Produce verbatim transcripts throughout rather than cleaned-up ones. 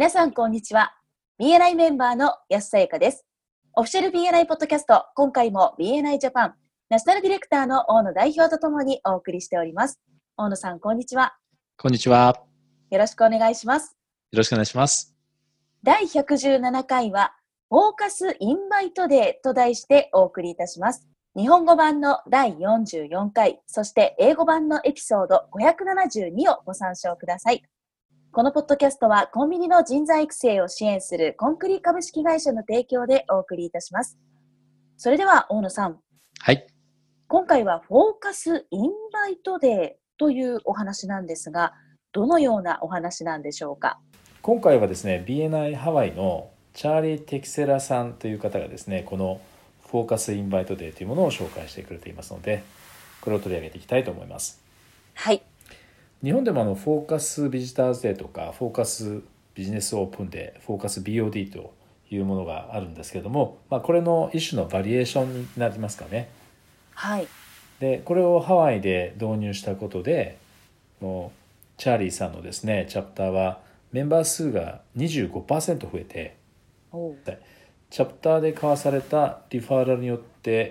皆さんこんにちは。 ビーエヌアイ メンバーの安さゆかです。オフィシャル ビーエヌアイ ポッドキャスト、今回も ビーエヌアイ ジャパンナショナルディレクターの大野代表とともにお送りしております。大野さん、こんにちは。 こんにちは。 よろしくお願いします。 よろしくお願いします。 だいひゃくじゅうななかいはフォーカスインバイトデーと題してお送りいたします。日本語版のだいよんじゅうよんかい、そして英語版のエピソードごひゃくななじゅうにをご参照ください。このポッドキャストはコンビニの人材育成を支援するコンクリ株式会社の提供でお送りいたします。それでは大野さん。 はい。 今回はフォーカスインバイトデーというお話なんですが、どのようなお話なんでしょうか。 今回はですね、ビーエヌアイ ハワイのチャーリー・テキセラさんという方がですね、このフォーカスインバイトデーというものを紹介してくれていますので、これを取り上げていきたいと思います。 はい。 日本でもあのフォーカスビジターズデーとかフォーカスビジネスオープンデー、フォーカス ビーオーディー というものがあるんですけれども、まあ、これの一種のバリエーションになりますかね。 はい。 でこれをハワイで導入したことで、もうチャーリーさんのですねチャプターはメンバー数が にじゅうごパーセント 増えて、 おチャプターで交わされたリファーラルによって、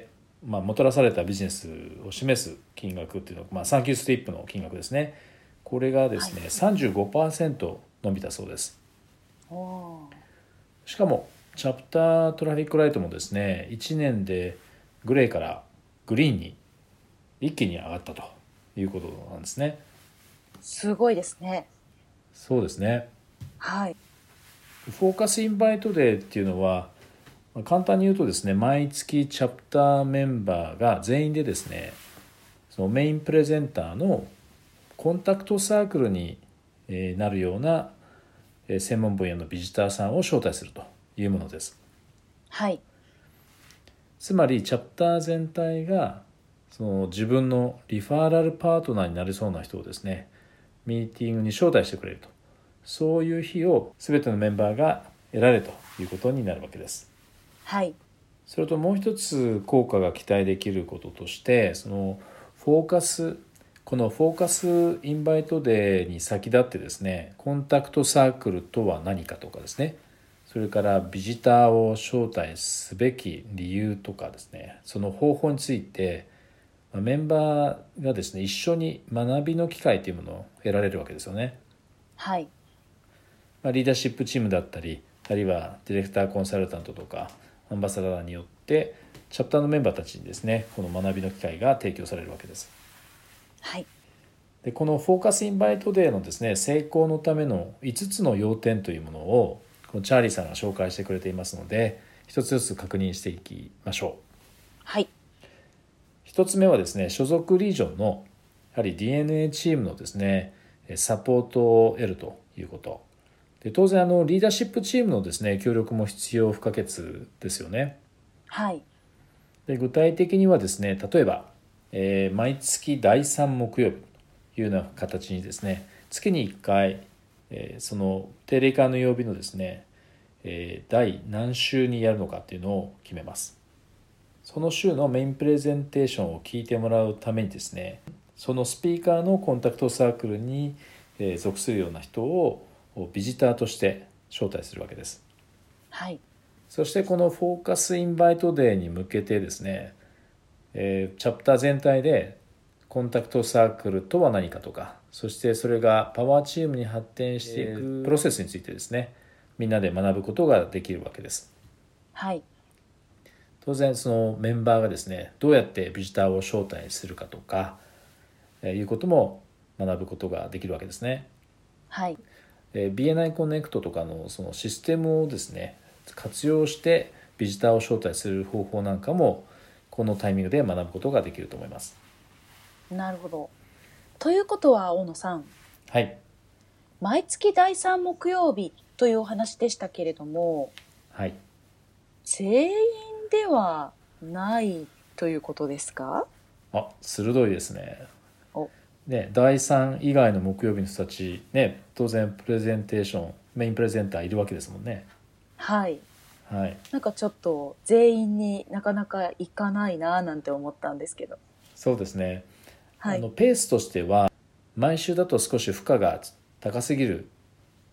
まあ、もたらされたビジネスを示す金額っていうのは、まあ、サンキュースティップの金額ですね。これがですね、はい、さんじゅうごパーセント 伸びたそうです。 おしかもチャプタートラフィックライトもですね、いちねんでグレーからグリーンに一気に上がったということなんですね。 すごいですね。 そうですね。 はい。 フォーカスインバイトデーっていうのは、簡単に言うとですね、毎月チャプターメンバーが全員でですね、そのメインプレゼンターのコンタクトサークルになるような専門分野のビジターさんを招待するというものです。 はい。 つまりチャプター全体がその自分のリファーラルパートナーになりそうな人をですね、ミーティングに招待してくれると、そういう日を全てのメンバーが得られるということになるわけです。 はい。 それともう一つ効果が期待できることとして、そのフォーカスこのフォーカスインバイトデーに先立ってですね、コンタクトサークルとは何かとかですね、それからビジターを招待すべき理由とかですね、その方法についてメンバーがですね、一緒に学びの機会というものを得られるわけですよね。 はい。 まあ、リーダーシップチームだったり、あるいはディレクターコンサルタントとかアンバサダーによってチャプターのメンバーたちにですね、この学びの機会が提供されるわけです。 はい、 でこのフォーカスインバイトデーのですね、成功のためのいつつの要点というものをこのチャーリーさんが紹介してくれていますので、一つずつ確認していきましょう。 はい。 一つ目はですね、所属リージョンのやはり ディーエヌエー チームのですねサポートを得るということ。で当然あのリーダーシップチームのですね協力も必要不可欠ですよね。 はい。 で具体的にはですね、例えば、えー、毎月だいさん木曜日というような形にですね、月にいっかい、えー、その定例会の曜日のですね、えー、第何週にやるのかっていうのを決めます。その週のメインプレゼンテーションを聞いてもらうためにですね、そのスピーカーのコンタクトサークルに属するような人をビジターとして招待するわけです。 はい。 そしてこのフォーカスインバイトデーに向けてですね、えー、チャプター全体でコンタクトサークルとは何かとか、そしてそれがパワーチームに発展していくプロセスについてですね、みんなで学ぶことができるわけです。 はい。 当然そのメンバーがですね、どうやってビジターを招待するかとか、えー、いうことも学ぶことができるわけですね。 はい。 えー、ビーエヌアイ コネクトとかのそのシステムをですね活用してビジターを招待する方法なんかもこのタイミングで学ぶことができると思います。 なるほど。ということは大野さん、 はい、 毎月だいさん木曜日というお話でしたけれども、 はい、 全員ではないということですか？ あ、鋭いですね。 おね、だいさん以外の木曜日の人たちね、当然プレゼンテーションメインプレゼンターいるわけですもんね。 はい。 はい、 なんかちょっと全員になかなかいかないななんて思ったんですけど。 そうですね、 はい、 あのペースとしては毎週だと少し負荷が高すぎる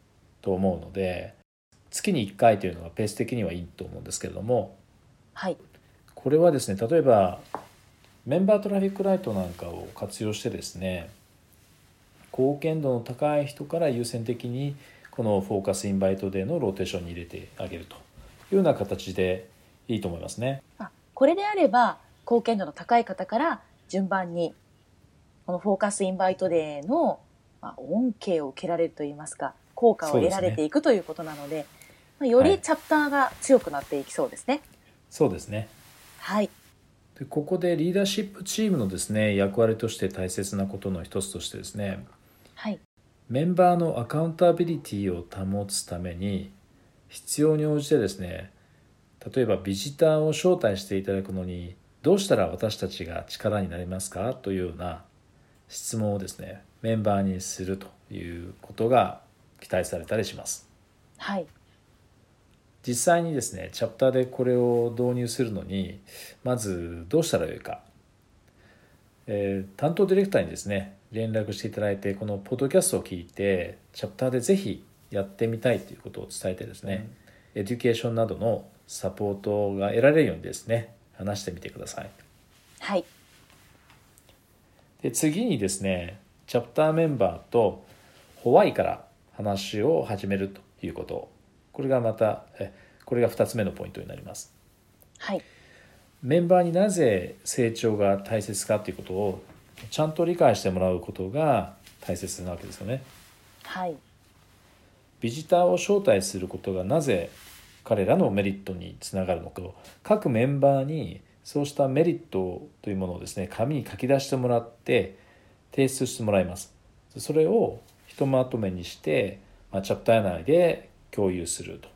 と思うので、月にいっかいというのがペース的にはいいと思うんですけれども、 はい。 これはですね、例えばメンバートラフィックライトなんかを活用してですね、貢献度の高い人から優先的にこのフォーカスインバイトデーのローテーションに入れてあげるというような形でいいと思いますね。 あ、これであれば貢献度の高い方から順番にこのフォーカスインバイトデーのまあ恩恵を受けられるといいますか、効果を得られていくということなので、まあ、よりチャプターが強くなっていきそうですね。 そうですね。 はい。 でここでリーダーシップチームのですね、役割として大切なことの一つとしてですね、 はい。 メンバーのアカウンタビリティを保つために必要に応じてですね、例えばビジターを招待していただくのにどうしたら私たちが力になりますかというような質問をですね、メンバーにするということが期待されたりします。 はい。 実際にですね、チャプターでこれを導入するのにまずどうしたらよいか、えー、担当ディレクターにですね連絡していただいて、このポッドキャストを聞いてチャプターでぜひやってみたいということを伝えてですね、うん、エデュケーションなどのサポートが得られるようにですね話してみてください。 はい。 で次にですね、チャプターメンバーとホワイから話を始めるということ、これがまたえこれがふたつめのポイントになります。 はい。 メンバーになぜ成長が大切かということをちゃんと理解してもらうことが大切なわけですよね。 はい。 ビジターを招待することがなぜ彼らのメリットにつながるのかを、各メンバーにそうしたメリットというものをですね、紙に書き出してもらって提出してもらいます。それをひとまとめにして、まあ、チャプター内で共有すると。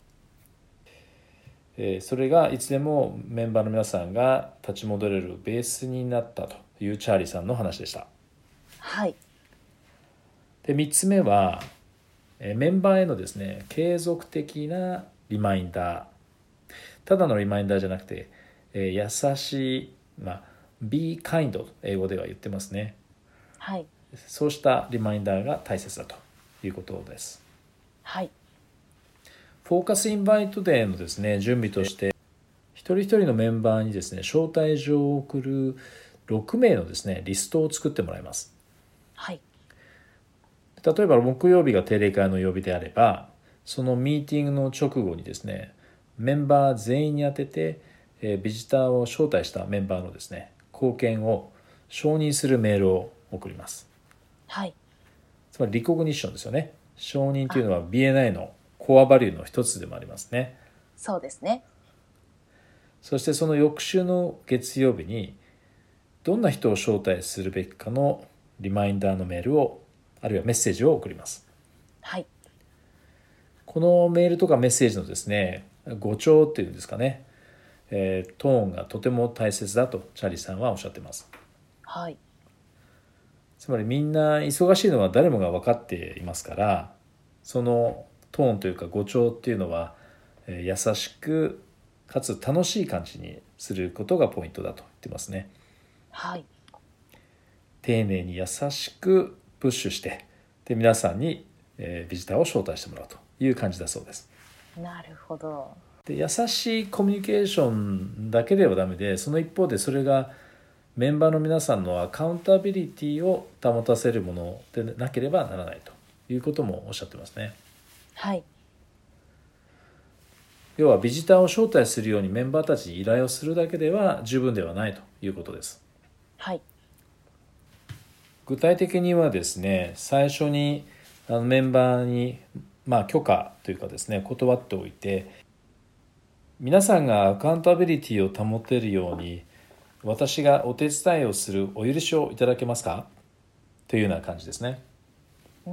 それがいつでもメンバーの皆さんが立ち戻れるベースになったというチャーリーさんの話でした。 はい。 でみっつめはメンバーへのですね継続的なリマインダー、ただのリマインダーじゃなくて、えー、優しい、まあ、be kind と英語では言ってますね。 はい。 そうしたリマインダーが大切だということです。 はい。 フォーカスインバイトデーのですね準備として、一人一人のメンバーにですね招待状を送るろくめいのですねリストを作ってもらいます。 はい。 例えば木曜日が定例会の曜日であれば、そのミーティングの直後にですねメンバー全員に当てて、えー、ビジターを招待したメンバーのですね貢献を承認するメールを送ります。 はい。 つまりリコグニッションですよね。承認というのは ビーエヌアイ のコアバリューの一つでもありますね。 そうですね。 そしてその翌週の月曜日にどんな人を招待するべきかのリマインダーのメールを、あるいはメッセージを送ります。 はい。 このメールとかメッセージのですね語調っていうんですかね、えー、トーンがとても大切だとチャーリーさんはおっしゃっています。 はい。 つまりみんな忙しいのは誰もが分かっていますから、そのトーンというか語調っていうのは優しくかつ楽しい感じにすることがポイントだと言ってますね。 はい。 丁寧に優しくプッシュして、で皆さんにビジターを招待してもらうという感じだそうです。 なるほど。 で優しいコミュニケーションだけではダメで、その一方でそれがメンバーの皆さんのアカウンタビリティを保たせるものでなければならないということもおっしゃってますね。 はい。 要はビジターを招待するようにメンバーたちに依頼をするだけでは十分ではないということです。 はい。 具体的にはですね、最初にあのメンバーに、まあ、許可というかですね断っておいて、皆さんがアカウンタビリティを保てるように私がお手伝いをするお許しをいただけますかというような感じですね。 うん。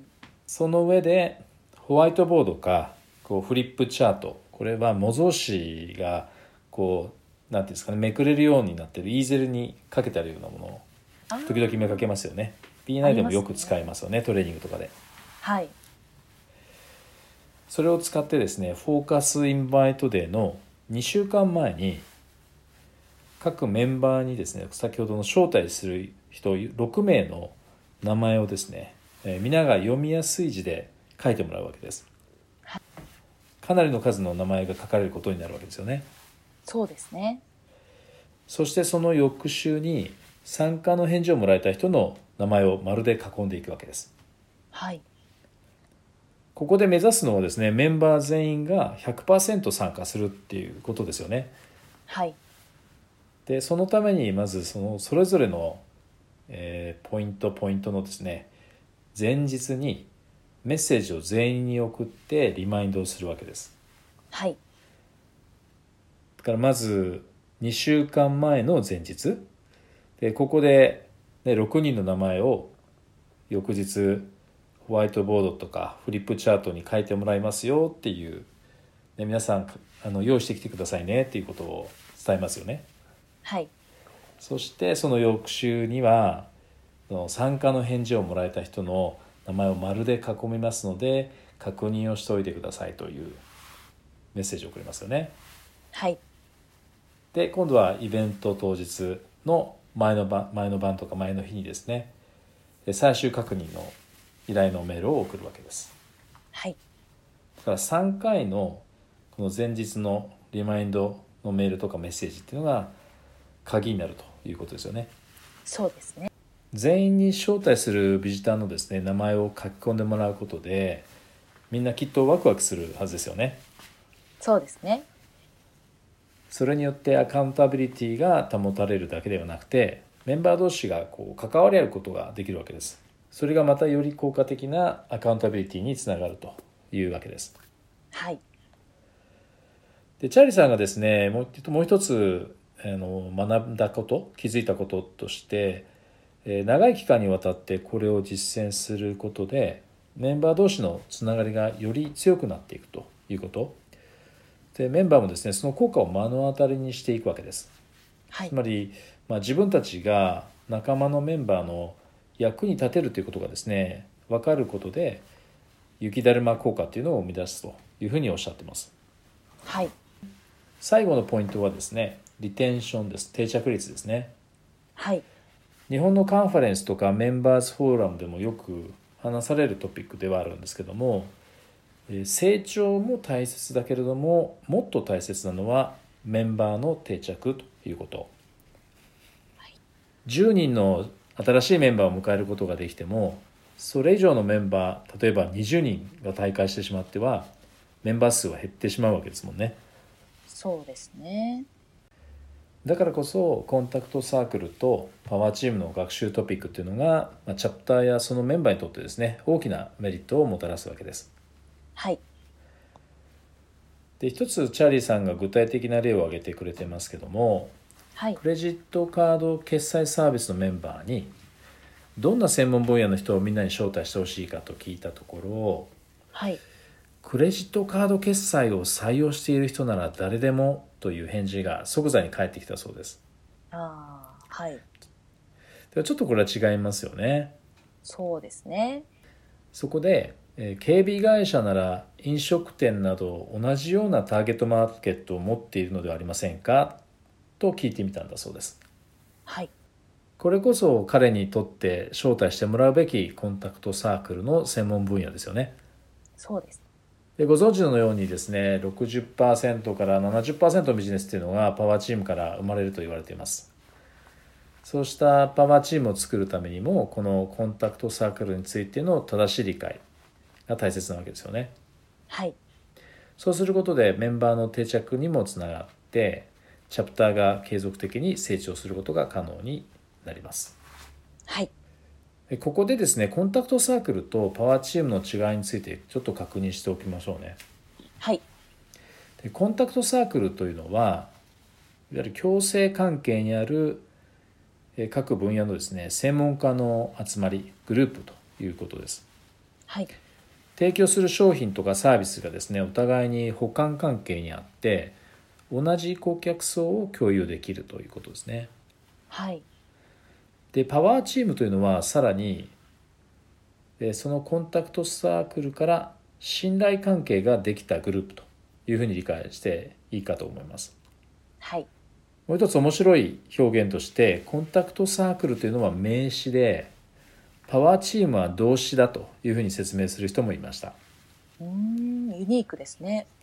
その上でホワイトボードかこうフリップチャート、これは模造紙がこうなんていうんですかね、めくれるようになっているイーゼルにかけてあるようなものを時々見かけますよね。 ビーエヌアイ でもよく使いますよね、トレーニングとかで。 はい。 それを使ってですね、フォーカスインバイトデーのにしゅうかんまえに各メンバーにですね、先ほどの招待する人ろくめいの名前をですね、皆が読みやすい字で書いてもらうわけです。 かなりの数の名前が書かれることになるわけですよね。 そうですね。 そしてその翌週に参加の返事をもらえた人の名前を丸で囲んでいくわけです。 はい。 ここで目指すのはですね、メンバー全員が ひゃくパーセント 参加するっていうことですよね。 はい。 でそのためにまずそのそれぞれの、えーポイントポイントのですね、前日にメッセージを全員に送ってリマインドをするわけです。 はい。 だからまずにしゅうかんまえの前日で、ここで、ね、ろくにんの名前を翌日ホワイトボードとかフリップチャートに書いてもらいますよっていう、ね、皆さんあの用意してきてくださいねっていうことを伝えますよね。 はい。 そしてその翌週にはその参加の返事をもらえた人の名前を丸で囲みますので確認をしておいてくださいというメッセージを送りますよね。 はい。 で今度はイベント当日の前の晩前の晩とか前の日にですね、最終確認の依頼のメールを送るわけです。 はい。 だからさんかいのこの前日のリマインドのメールとかメッセージっていうのが鍵になるということですよね。 そうですね。 全員に招待するビジターのですね、名前を書き込んでもらうことでみんなきっとワクワクするはずですよね。 そうですね。 それによってアカウンタビリティが保たれるだけではなくて、メンバー同士がこう関わり合うことができるわけです。それがまたより効果的なアカウンタビリティにつながるというわけです。 はい。 でチャーリーさんがですね、もうもう一つあの学んだこと、気づいたこととして、えー長い期間にわたってこれを実践することでメンバー同士のつながりがより強くなっていくということ。でメンバーもですね、その効果を目の当たりにしていくわけです。 はい。 つまり、まあ、自分たちが仲間のメンバーの役に立てるということがですね、分かることで雪だるま効果というのを生み出すというふうにおっしゃっています。 はい。 最後のポイントはですね、リテンションです。定着率ですね。 はい。 日本のカンファレンスとかメンバーズフォーラムでもよく話されるトピックではあるんですけども、えー成長も大切だけれどももっと大切なのはメンバーの定着ということ。じゅうにんの新しいメンバーを迎えることができても、それ以上のメンバー、例えばにじゅうにんが退会してしまってはメンバー数は減ってしまうわけですもんね。 そうですね。 だからこそコンタクトサークルとパワーチームの学習トピックっていうのが、まあ、チャプターやそのメンバーにとってですね、大きなメリットをもたらすわけです。 はい。 で一つチャーリーさんが具体的な例を挙げてくれてますけども、 はい。 クレジットカード決済サービスのメンバーにどんな専門分野の人をみんなに招待してほしいかと聞いたところ、 はい。 クレジットカード決済を採用している人なら誰でもという返事が即座に返ってきたそうです。 ああ、はい。 ではちょっとこれは違いますよね。 そうですね。 そこで、えー警備会社なら飲食店など同じようなターゲットマーケットを持っているのではありませんかと聞いてみたんだそうです。 はい。 これこそ彼にとって招待してもらうべきコンタクトサークルの専門分野ですよね。 そうです。 でご存知のようにですね、ろくじゅっパーセントからななじゅっパーセントのビジネスっていうのがパワーチームから生まれると言われています。そうしたパワーチームを作るためにもこのコンタクトサークルについての正しい理解が大切なわけですよね。 はい。 そうすることでメンバーの定着にもつながってチャプターが継続的に成長することが可能になります。 はい。 ここでですね、コンタクトサークルとパワーチームの違いについてちょっと確認しておきましょうね。 はい。 でコンタクトサークルというのはいわゆる共生関係にあるえー各分野のですね、専門家の集まり、グループということです。 はい。 提供する商品とかサービスがですね、お互いに補完関係にあって同じ顧客層を共有できるということですね。 はい。 でパワーチームというのはさらにえーそのコンタクトサークルから信頼関係ができたグループというふうに理解していいかと思います。 はい。 もう一つ面白い表現としてコンタクトサークルというのは名詞でパワーチームは動詞だというふうに説明する人もいました。 うーん、ユニークですね。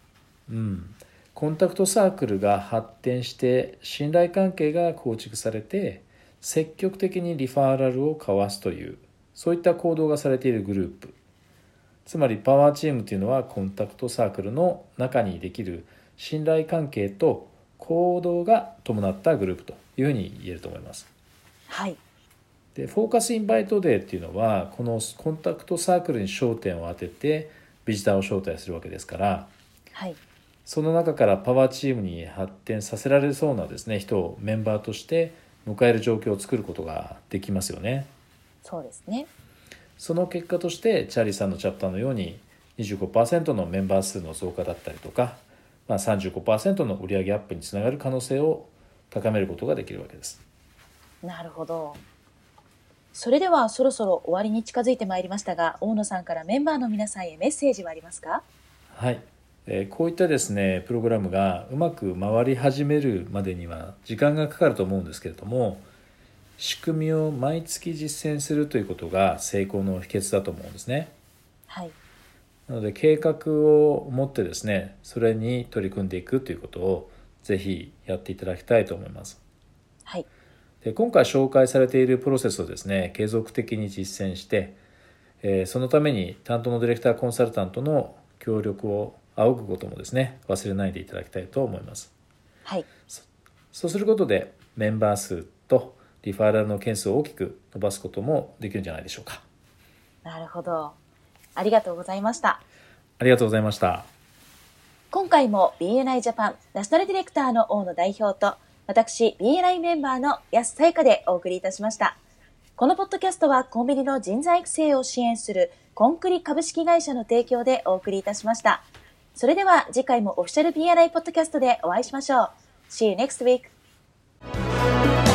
うん、コンタクトサークルが発展して信頼関係が構築されて積極的にリファーラルを交わすというそういった行動がされているグループ、つまりパワーチームというのはコンタクトサークルの中にできる信頼関係と行動が伴ったグループというふうに言えると思います。 はい。 でフォーカスインバイトデーっていうのはこのコンタクトサークルに焦点を当ててビジターを招待するわけですから、 はい。 その中からパワーチームに発展させられそうなですね人をメンバーとして迎える状況を作ることができますよね。 そうですね。 その結果としてチャーリーさんのチャプターのように にじゅうごパーセント のメンバー数の増加だったりとか、まあ、さんじゅうごパーセント の売上アップにつながる可能性を高めることができるわけです。 なるほど。それではそろそろ終わりに近づいてまいりましたが、大野さんからメンバーの皆さんへメッセージはありますか？ はい、えーこういったですねプログラムがうまく回り始めるまでには時間がかかると思うんですけれども、仕組みを毎月実践するということが成功の秘訣だと思うんですね。 はい。 なので計画を持ってですねそれに取り組んでいくということをぜひやっていただきたいと思います。 はい。 で今回紹介されているプロセスをですね継続的に実践して、えーそのために担当のディレクターコンサルタントの協力を仰ぐこともですね忘れないでいただきたいと思います。 はい。 そうすることでメンバー数とリファーラルの件数を大きく伸ばすこともできるんじゃないでしょうか。 なるほど。ありがとうございました。 ありがとうございました。 今回も ビーエヌアイ ジャパンナショナルディレクターの大野代表と、私 ビーエヌアイ メンバーの安さゆかでお送りいたしました。このポッドキャストはコンビニの人材育成を支援するコンクリ株式会社の提供でお送りいたしました。それでは次回もオフィシャル ビーエヌアイ ポッドキャストでお会いしましょう。See you next week!